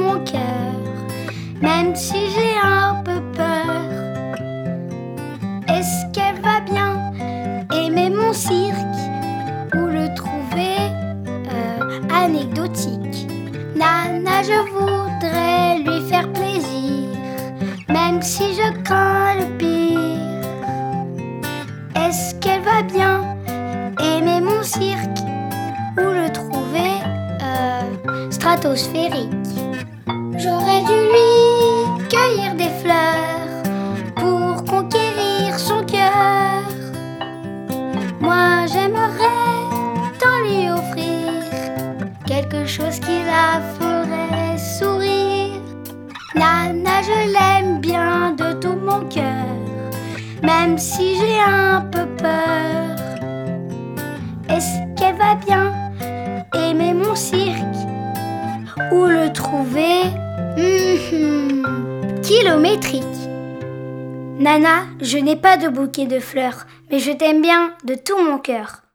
mon cœur, même si j'ai un peu peur. Est-ce qu'elle va bien aimer mon cirque ou le trouver anecdotique? Nana, je voudrais lui faire plaisir, même si je crains le pire. Est-ce qu'elle va bien aimer mon cirque ou le trouver stratosphérique? J'aurais dû lui cueillir des fleurs pour conquérir son cœur. Moi j'aimerais tant lui offrir quelque chose qui la ferait sourire. Nana, je l'aime bien de tout mon cœur, même si j'ai un peu peur. Est-ce qu'elle va bien aimer mon cirque ou le trouver kilométrique? Nana, je n'ai pas de bouquet de fleurs, mais je t'aime bien de tout mon cœur.